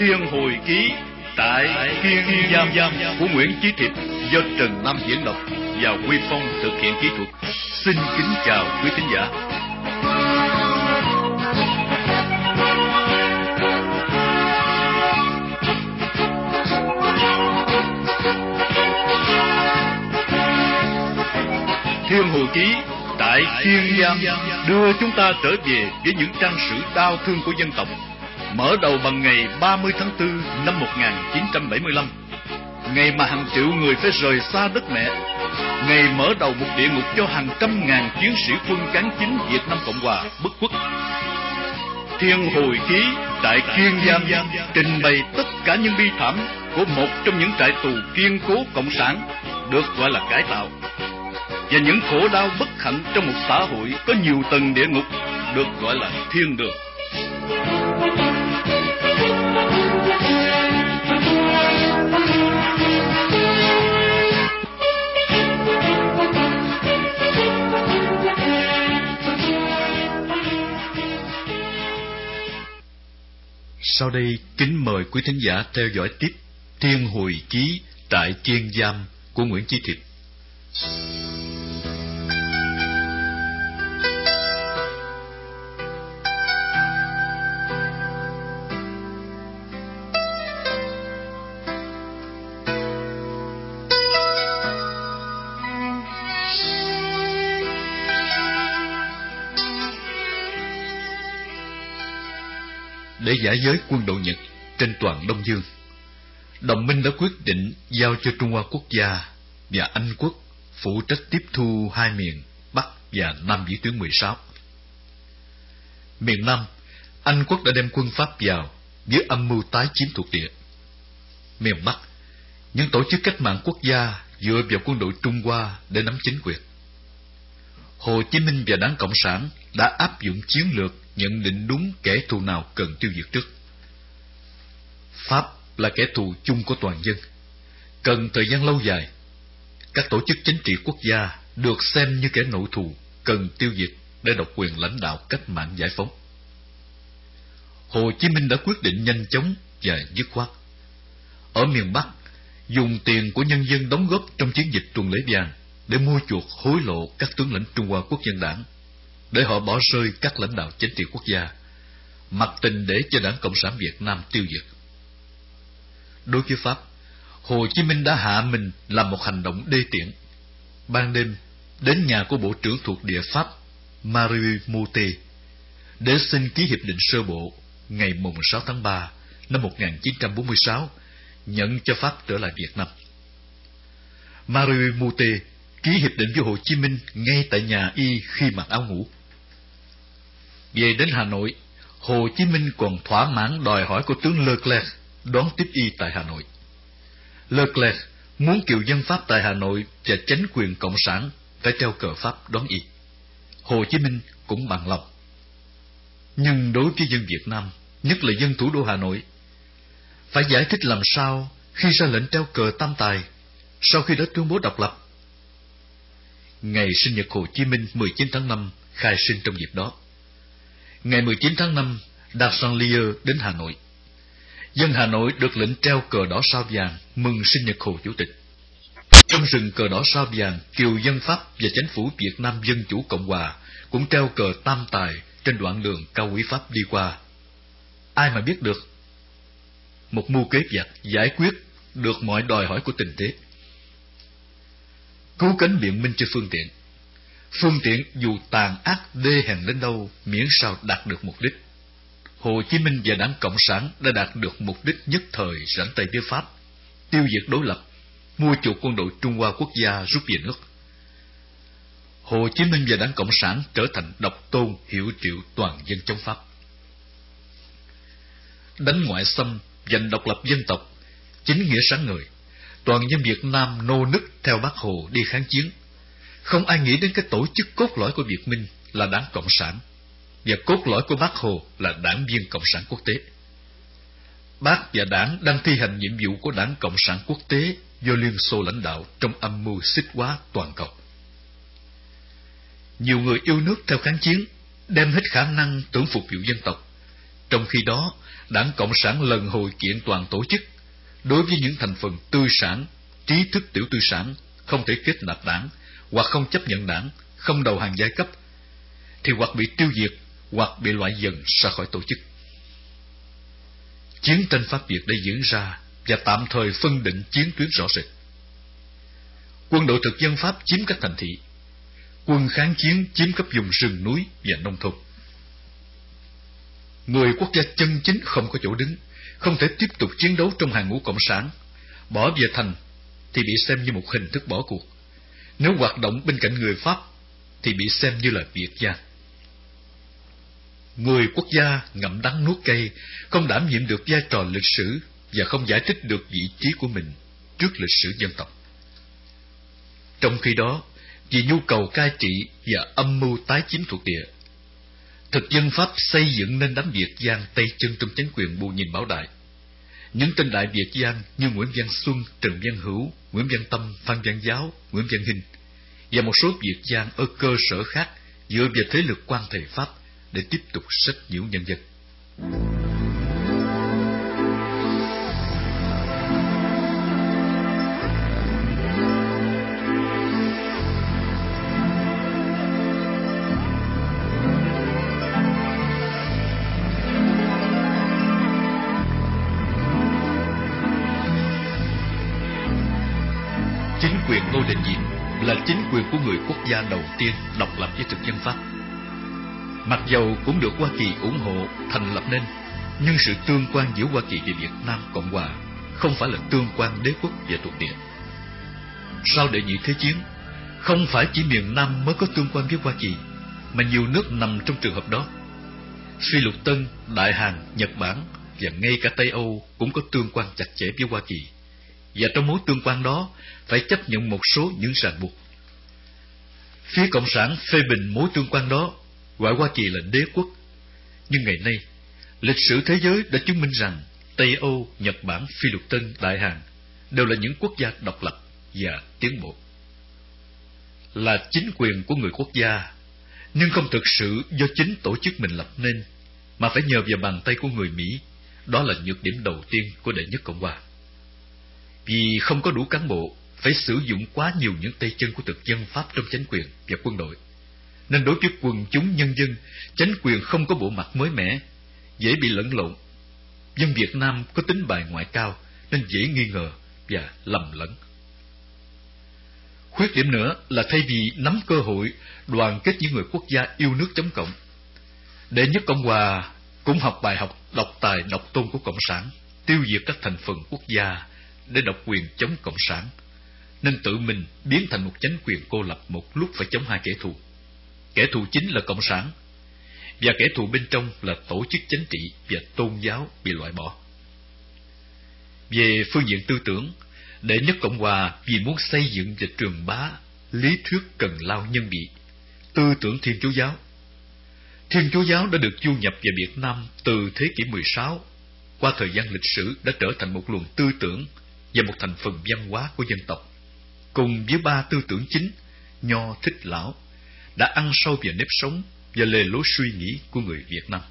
Thiên Hồi Ký tại Kiên Giam của Nguyễn Chí Thiệp do Trần Nam diễn đọc và Huy Phong thực hiện kỹ thuật. Xin kính chào quý thính giả. Thiên Hồi Ký tại Kiên Giam đưa chúng ta trở về với những trang sử đau thương của dân tộc, mở đầu bằng ngày 30 tháng 4 năm 1975, ngày mà hàng triệu người phải rời xa đất mẹ, ngày mở đầu một địa ngục cho hàng trăm ngàn chiến sĩ quân cán chính Việt Nam Cộng Hòa bất khuất. Thiên Hồi Ký tại Kiên Giam trình bày tất cả những bi thảm của một trong những trại tù kiên cố cộng sản được gọi là cải tạo, và những khổ đau bất hạnh trong một xã hội có nhiều tầng địa ngục được gọi là thiên đường. Sau đây kính mời quý thính giả theo dõi tiếp Thiên Hồi Ký tại Kiên Giam của Nguyễn Chí Thiệp. Để giải giới quân đội Nhật trên toàn Đông Dương, đồng minh đã quyết định giao cho Trung Hoa Quốc gia và Anh Quốc phụ trách tiếp thu hai miền Bắc và Nam Vĩ tuyến 16. Miền Nam, Anh Quốc đã đem quân Pháp vào với âm mưu tái chiếm thuộc địa. Miền Bắc, những tổ chức cách mạng quốc gia dựa vào quân đội Trung Hoa để nắm chính quyền. Hồ Chí Minh và Đảng Cộng sản đã áp dụng chiến lược nhận định đúng kẻ thù nào cần tiêu diệt trước. Pháp là kẻ thù chung của toàn dân, cần thời gian lâu dài. Các tổ chức chính trị quốc gia được xem như kẻ nội thù cần tiêu diệt để độc quyền lãnh đạo cách mạng giải phóng. Hồ Chí Minh đã quyết định nhanh chóng và dứt khoát. Ở miền Bắc, dùng tiền của nhân dân đóng góp trong chiến dịch tuần lễ vàng để mua chuộc hối lộ các tướng lĩnh Trung Hoa Quốc dân Đảng, để họ bỏ rơi các lãnh đạo chính trị quốc gia, mặc tình để cho Đảng Cộng sản Việt Nam tiêu diệt. Đối với Pháp, Hồ Chí Minh đã hạ mình làm một hành động đê tiện. Ban đêm, đến nhà của Bộ trưởng thuộc địa Pháp Marie Moutet để xin ký hiệp định sơ bộ ngày 6 tháng 3 năm 1946, nhận cho Pháp trở lại Việt Nam. Marie Moutet ký hiệp định với Hồ Chí Minh ngay tại nhà y khi mặc áo ngủ. Về đến Hà Nội, Hồ Chí Minh còn thỏa mãn đòi hỏi của tướng Leclerc đón tiếp y tại Hà Nội. Leclerc muốn kiều dân Pháp tại Hà Nội và chánh quyền cộng sản phải treo cờ Pháp đón y. Hồ Chí Minh cũng bằng lòng. Nhưng đối với dân Việt Nam, nhất là dân thủ đô Hà Nội, phải giải thích làm sao khi ra lệnh treo cờ Tam Tài sau khi đã tuyên bố độc lập. Ngày sinh nhật Hồ Chí Minh 19 tháng 5 khai sinh trong dịp đó. Ngày 19 tháng 5, Darsangelier đến Hà Nội. Dân Hà Nội được lệnh treo cờ đỏ sao vàng mừng sinh nhật Hồ Chủ tịch. Trong rừng cờ đỏ sao vàng, kiều dân Pháp và chính phủ Việt Nam Dân Chủ Cộng Hòa cũng treo cờ Tam Tài trên đoạn đường cao quý Pháp đi qua. Ai mà biết được? Một mưu kế vặt giải quyết được mọi đòi hỏi của tình thế. Cứu cánh biện minh cho phương tiện. Phương tiện dù tàn ác đê hèn đến đâu, miễn sao đạt được mục đích. Hồ Chí Minh và Đảng Cộng sản đã đạt được mục đích nhất thời rảnh tay với Pháp, tiêu diệt đối lập, mua chuộc quân đội Trung Hoa Quốc gia rút về nước. Hồ Chí Minh và Đảng Cộng sản trở thành độc tôn hiệu triệu toàn dân chống Pháp. Đánh ngoại xâm, giành độc lập dân tộc, chính nghĩa sáng ngời, toàn dân Việt Nam nô nức theo Bác Hồ đi kháng chiến. Không ai nghĩ đến cái tổ chức cốt lõi của Việt Minh là Đảng Cộng sản, và cốt lõi của Bác Hồ là Đảng viên Cộng sản quốc tế. Bác và Đảng đang thi hành nhiệm vụ của Đảng Cộng sản quốc tế do Liên Xô lãnh đạo trong âm mưu xích hóa toàn cầu. Nhiều người yêu nước theo kháng chiến, đem hết khả năng tưởng phục vụ dân tộc, Trong khi đó, Đảng Cộng sản lần hồi kiện toàn tổ chức đối với những thành phần tư sản, trí thức tiểu tư sản không thể kết nạp đảng, hoặc không chấp nhận đảng, không đầu hàng giai cấp, thì hoặc bị tiêu diệt, hoặc bị loại dần ra khỏi tổ chức. Chiến tranh Pháp Việt đã diễn ra và tạm thời phân định chiến tuyến rõ rệt. Quân đội thực dân Pháp chiếm các thành thị, quân kháng chiến chiếm các vùng rừng núi và nông thôn. Người quốc gia chân chính không có chỗ đứng, không thể tiếp tục chiến đấu trong hàng ngũ cộng sản. Bỏ về thành thì bị xem như một hình thức bỏ cuộc. Nếu hoạt động bên cạnh người Pháp thì bị xem như là việt gian. Người quốc gia ngậm đắng nuốt cay, không đảm nhiệm được vai trò lịch sử và không giải thích được vị trí của mình trước lịch sử dân tộc. Trong khi đó, vì nhu cầu cai trị và âm mưu tái chiếm thuộc địa, thực dân Pháp xây dựng nên đám Việt gian tay chân trong chính quyền Bù Nhìn Bảo Đại. Những tên đại Việt gian như Nguyễn Văn Xuân, Trần Văn Hữu, Nguyễn Văn Tâm, Phan Văn Giáo, Nguyễn Văn Hinh và một số Việt gian ở cơ sở khác dựa vào thế lực quan thầy Pháp để tiếp tục sách nhiễu nhân dân. Chính quyền Ngô Đình Diệm là chính quyền của người quốc gia đầu tiên độc lập với thực dân Pháp. Mặc dầu cũng được Hoa Kỳ ủng hộ thành lập nên, nhưng sự tương quan giữa Hoa Kỳ và Việt Nam Cộng Hòa không phải là tương quan đế quốc và thuộc địa. Sau Đệ nhị Thế chiến, không phải chỉ miền Nam mới có tương quan với Hoa Kỳ, mà nhiều nước nằm trong trường hợp đó. Phi Lục Tân, Đại Hàn, Nhật Bản và ngay cả Tây Âu cũng có tương quan chặt chẽ với Hoa Kỳ. Và trong mối tương quan đó phải chấp nhận một số những ràng buộc. Phía Cộng sản phê bình mối tương quan đó, gọi Hoa Kỳ là đế quốc. Nhưng ngày nay, lịch sử thế giới đã chứng minh rằng Tây Âu, Nhật Bản, Phi Lục Tân, Đại Hàn đều là những quốc gia độc lập và tiến bộ. Là chính quyền của người quốc gia, nhưng không thực sự do chính tổ chức mình lập nên, mà phải nhờ vào bàn tay của người Mỹ. Đó là nhược điểm đầu tiên của Đệ nhất Cộng hòa. Vì không có đủ cán bộ, phải sử dụng quá nhiều những tay chân của thực dân Pháp trong chính quyền và quân đội, nên đối với quần chúng nhân dân, chính quyền không có bộ mặt mới mẻ, dễ bị lẫn lộn. Dân Việt Nam có tính bài ngoại cao nên dễ nghi ngờ và lầm lẫn. Khuyết điểm nữa là thay vì nắm cơ hội đoàn kết với người quốc gia yêu nước chống cộng, Đệ nhất Cộng hòa cũng học bài học độc tài độc tôn của Cộng sản, tiêu diệt các thành phần quốc gia để độc quyền chống Cộng sản, nên tự mình biến thành một chính quyền cô lập một lúc phải chống hai kẻ thù. Kẻ thù chính là Cộng sản, và kẻ thù bên trong là tổ chức chính trị và tôn giáo bị loại bỏ. Về phương diện tư tưởng, Đệ nhất Cộng hòa vì muốn xây dựng và truyền bá lý thuyết cần lao nhân bị, tư tưởng Thiên Chúa giáo. Thiên Chúa giáo đã được du nhập vào Việt Nam từ thế kỷ 16, qua thời gian lịch sử đã trở thành một luồng tư tưởng và một thành phần văn hóa của dân tộc, cùng với ba tư tưởng chính Nho, Thích, Lão, đã ăn sâu vào nếp sống và lề lối suy nghĩ của người Việt Nam.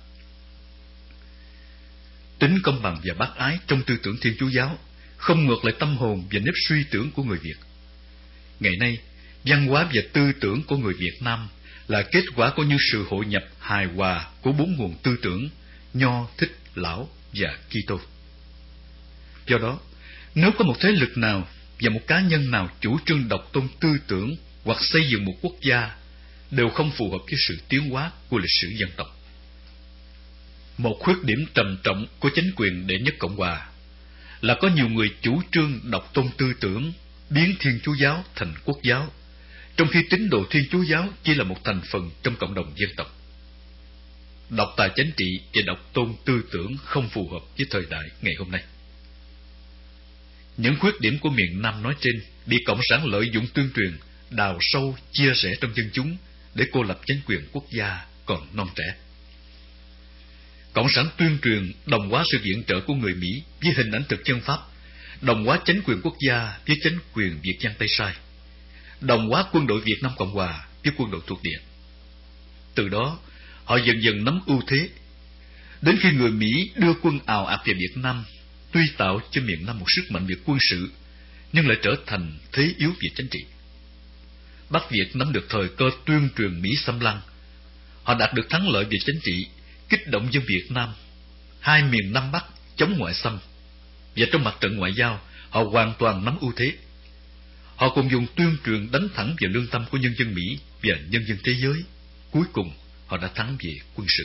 Tính công bằng và bác ái trong tư tưởng Thiên Chúa giáo không ngược lại tâm hồn và nếp suy tưởng của người Việt. Ngày nay, văn hóa và tư tưởng của người Việt Nam là kết quả của những sự hội nhập hài hòa của bốn nguồn tư tưởng Nho, Thích, Lão và Kitô. Do đó, nếu có một thế lực nào và một cá nhân nào chủ trương độc tôn tư tưởng hoặc xây dựng một quốc gia đều không phù hợp với sự tiến hóa của lịch sử dân tộc. Một khuyết điểm trầm trọng của chính quyền Đệ nhất Cộng hòa là có nhiều người chủ trương độc tôn tư tưởng, biến Thiên Chúa giáo thành quốc giáo, trong khi tín đồ Thiên Chúa giáo chỉ là một thành phần trong cộng đồng dân tộc. Độc tài chính trị và độc tôn tư tưởng không phù hợp với thời đại ngày hôm nay. Những khuyết điểm của miền Nam nói trên bị Cộng sản lợi dụng tuyên truyền, đào sâu, chia rẽ trong dân chúng để cô lập chính quyền quốc gia còn non trẻ. Cộng sản tuyên truyền đồng hóa sự viện trợ của người Mỹ với hình ảnh thực dân Pháp, đồng hóa chính quyền quốc gia với chính quyền Việt Giang Tây Sai, đồng hóa quân đội Việt Nam Cộng hòa với quân đội thuộc địa. Từ đó, họ dần dần nắm ưu thế. Đến khi người Mỹ đưa quân ào ạt về Việt Nam, tuy tạo cho miền Nam một sức mạnh về quân sự, nhưng lại trở thành thế yếu về chính trị. Bắc Việt nắm được thời cơ tuyên truyền Mỹ xâm lăng. Họ đạt được thắng lợi về chính trị, kích động dân Việt Nam, hai miền Nam Bắc chống ngoại xâm. Và trong mặt trận ngoại giao, họ hoàn toàn nắm ưu thế. Họ cùng dùng tuyên truyền đánh thẳng vào lương tâm của nhân dân Mỹ và nhân dân thế giới. Cuối cùng, họ đã thắng về quân sự.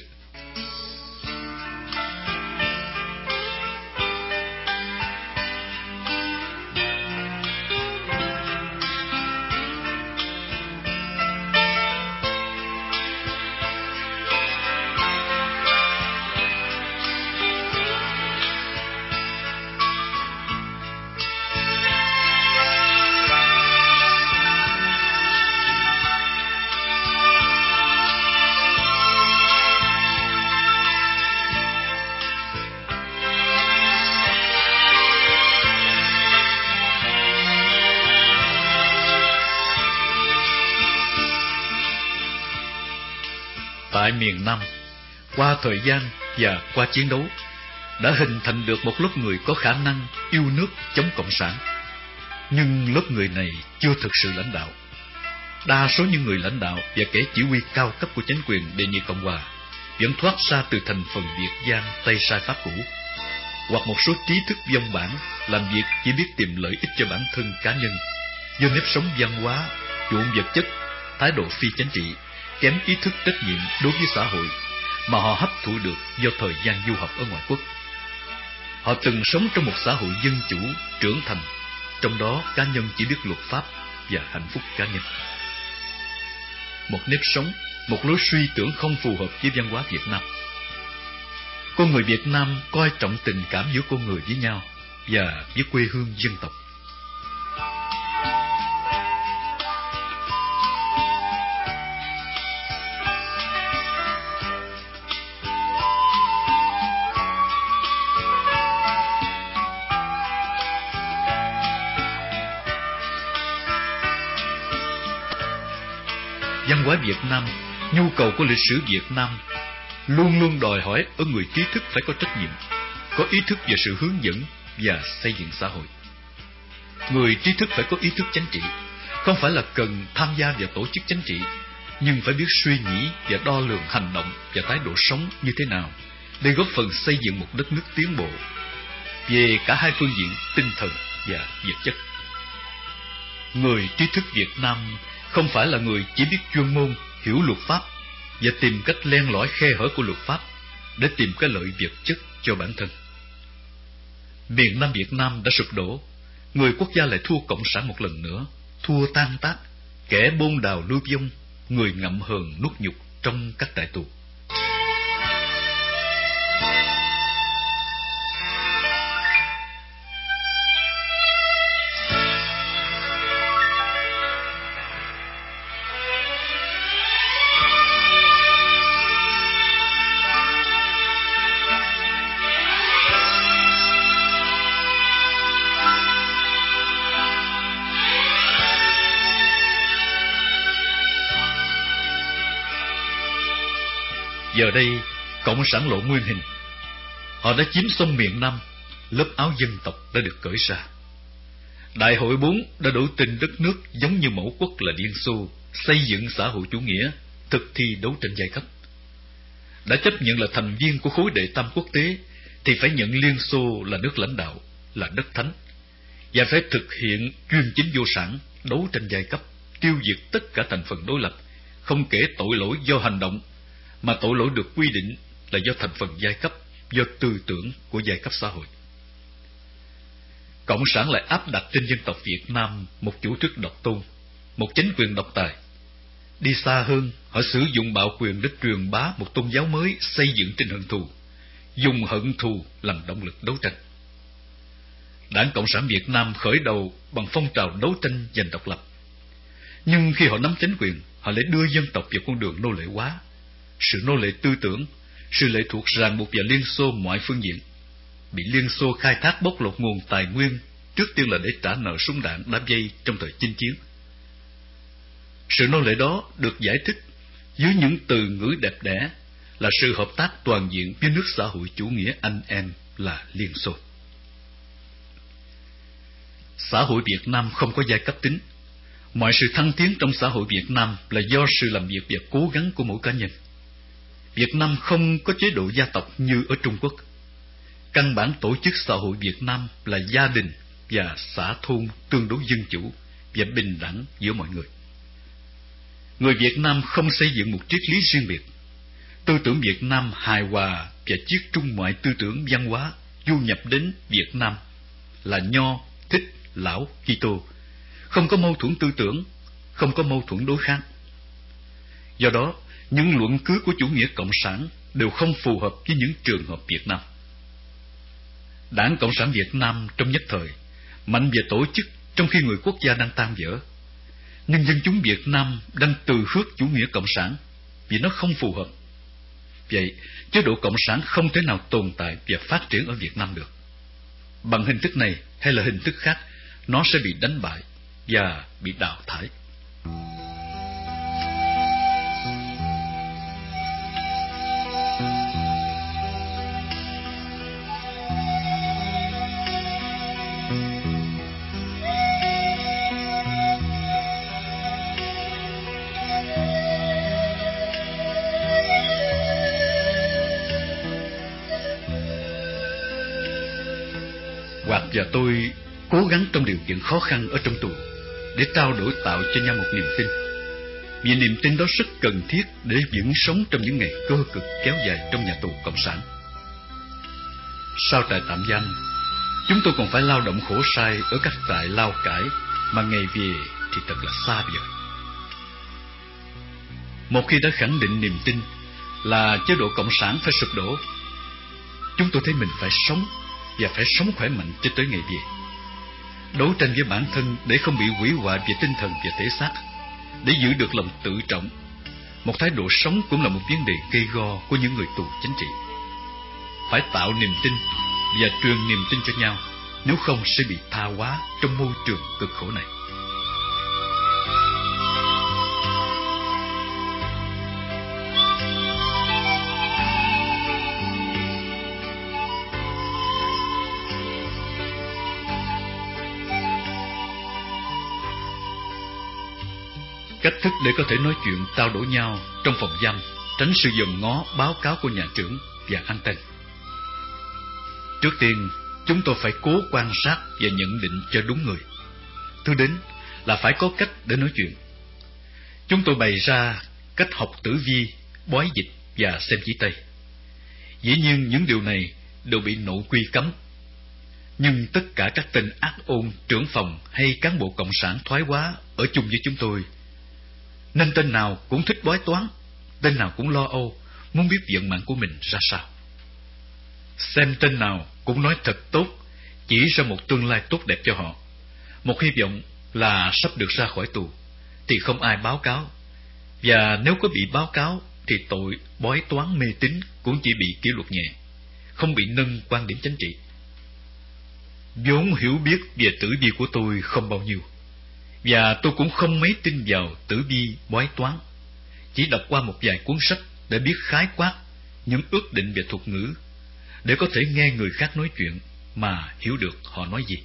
Tại miền Nam, qua thời gian và qua chiến đấu, đã hình thành được một lớp người có khả năng yêu nước chống cộng sản. Nhưng lớp người này chưa thực sự lãnh đạo. Đa số những người lãnh đạo và kẻ chỉ huy cao cấp của chính quyền đệ nhị Cộng hòa vẫn thoát ra từ thành phần Việt Giang Tây sai Pháp cũ, hoặc một số trí thức vong bản làm việc chỉ biết tìm lợi ích cho bản thân cá nhân, do nếp sống văn hóa, chuộng vật chất, thái độ phi chính trị, kém ý thức trách nhiệm đối với xã hội mà họ hấp thụ được do thời gian du học ở ngoại quốc. Họ từng sống trong một xã hội dân chủ, trưởng thành, trong đó cá nhân chỉ biết luật pháp và hạnh phúc cá nhân. Một nếp sống, một lối suy tưởng không phù hợp với văn hóa Việt Nam. Con người Việt Nam coi trọng tình cảm giữa con người với nhau và với quê hương dân tộc. Văn hóa Việt Nam, nhu cầu của lịch sử Việt Nam luôn luôn đòi hỏi ở người trí thức phải có trách nhiệm, có ý thức về sự hướng dẫn và xây dựng xã hội. Người trí thức phải có ý thức chính trị, không phải là cần tham gia vào tổ chức chính trị, nhưng phải biết suy nghĩ và đo lường hành động và thái độ sống như thế nào để góp phần xây dựng một đất nước tiến bộ về cả hai phương diện tinh thần và vật chất. Người trí thức Việt Nam không phải là người chỉ biết chuyên môn, hiểu luật pháp và tìm cách len lỏi khe hở của luật pháp để tìm cái lợi vật chất cho bản thân. Miền Nam Việt Nam đã sụp đổ, người quốc gia lại thua cộng sản một lần nữa, thua tan tác, kẻ bôn đào lưu vong, người ngậm hờn nuốt nhục trong các trại tù. Giờ đây, cộng sản lộ nguyên hình. Họ đã chiếm xong miền Nam, lớp áo dân tộc đã được cởi ra. Đại hội 4 đã đổ tình đất nước giống như mẫu quốc là Liên Xô, xây dựng xã hội chủ nghĩa, thực thi đấu tranh giai cấp. Đã chấp nhận là thành viên của khối đệ tam quốc tế, thì phải nhận Liên Xô là nước lãnh đạo, là đất thánh, và phải thực hiện chuyên chính vô sản, đấu tranh giai cấp, tiêu diệt tất cả thành phần đối lập, không kể tội lỗi do hành động, mà tội lỗi được quy định là do thành phần giai cấp, do tư tưởng của giai cấp xã hội. Cộng sản lại áp đặt trên dân tộc Việt Nam một chủ tước độc tôn, một chính quyền độc tài. Đi xa hơn, họ sử dụng bạo quyền để truyền bá một tôn giáo mới xây dựng trên hận thù, dùng hận thù làm động lực đấu tranh. Đảng Cộng sản Việt Nam khởi đầu bằng phong trào đấu tranh giành độc lập. Nhưng khi họ nắm chính quyền, họ lại đưa dân tộc vào con đường nô lệ hóa, sự nô lệ tư tưởng, sự lệ thuộc ràng buộc vào Liên Xô mọi phương diện, bị Liên Xô khai thác bóc lột nguồn tài nguyên, trước tiên là để trả nợ súng đạn đám dây trong thời chinh chiến. Sự nô lệ đó được giải thích dưới những từ ngữ đẹp đẽ là sự hợp tác toàn diện với nước xã hội chủ nghĩa anh em là Liên Xô. Xã hội Việt Nam không có giai cấp tính. Mọi sự thăng tiến trong xã hội Việt Nam là do sự làm việc và cố gắng của mỗi cá nhân. Việt Nam không có chế độ gia tộc như ở Trung Quốc. Căn bản tổ chức xã hội Việt Nam là gia đình và xã thôn tương đối dân chủ và bình đẳng giữa mọi người. Người Việt Nam không xây dựng một triết lý riêng biệt. Tư tưởng Việt Nam hài hòa và chiết trung mọi tư tưởng văn hóa du nhập đến Việt Nam là Nho, Thích, Lão, Kitô, không có mâu thuẫn tư tưởng, không có mâu thuẫn đối kháng. Do đó, những luận cứ của chủ nghĩa cộng sản đều không phù hợp với những trường hợp Việt Nam. Đảng Cộng sản Việt Nam trong nhất thời mạnh về tổ chức trong khi người quốc gia đang tan vỡ, nhưng dân chúng Việt Nam đang từ khước chủ nghĩa cộng sản vì nó không phù hợp. Vậy, chế độ cộng sản không thể nào tồn tại và phát triển ở Việt Nam được. Bằng hình thức này hay là hình thức khác, nó sẽ bị đánh bại và bị đào thải. Hoạt và tôi cố gắng trong điều kiện khó khăn ở trong tù để trao đổi tạo cho nhau một niềm tin, vì niềm tin đó rất cần thiết để vững sống trong những ngày cơ cực kéo dài trong nhà tù cộng sản. Sau trại tạm giam, chúng tôi còn phải lao động khổ sai ở các trại lao cải mà ngày về thì thật là xa vời. Một khi đã khẳng định niềm tin là chế độ cộng sản phải sụp đổ, chúng tôi thấy mình phải sống và phải sống khỏe mạnh cho tới ngày về. Đấu tranh với bản thân để không bị hủy hoại về tinh thần và thể xác, để giữ được lòng tự trọng. Một thái độ sống cũng là một vấn đề gây go của những người tù chính trị. Phải tạo niềm tin và truyền niềm tin cho nhau, nếu không sẽ bị tha hóa trong môi trường cực khổ này. Cách thức để có thể nói chuyện trao đổi nhau trong phòng giam, tránh sự dòm ngó báo cáo của nhà trưởng và anh tên. Trước tiên, chúng tôi phải cố quan sát và nhận định cho đúng người. Thứ đến là phải có cách để nói chuyện. Chúng tôi bày ra cách học tử vi, bói dịch và xem chỉ tay. Dĩ nhiên những điều này đều bị nội quy cấm. Nhưng tất cả các tên ác ôn, trưởng phòng hay cán bộ cộng sản thoái hóa ở chung với chúng tôi, nên tên nào cũng thích bói toán, tên nào cũng lo âu, muốn biết vận mạng của mình ra sao. Xem tên nào cũng nói thật tốt, chỉ ra một tương lai tốt đẹp cho họ, một hy vọng là sắp được ra khỏi tù, thì không ai báo cáo. Và nếu có bị báo cáo thì tội bói toán mê tín cũng chỉ bị kỷ luật nhẹ, không bị nâng quan điểm chính trị. Vốn hiểu biết về tử vi của tôi không bao nhiêu, và tôi cũng không mấy tin vào tử vi bói toán. Chỉ đọc qua một vài cuốn sách để biết khái quát những ước định về thuật ngữ, để có thể nghe người khác nói chuyện mà hiểu được họ nói gì.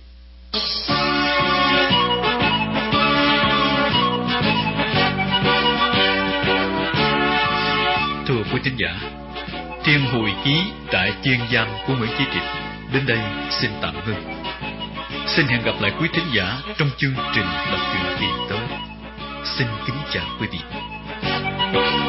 Thưa quý thính giả, Thiên Hồi Ký Trại Chiên Giam của Nguyễn Chí Trịnh đến đây xin tạm ngưng. Xin hẹn gặp lại quý thính giả trong chương trình đọc truyện kỳ tới. Xin kính chào quý vị.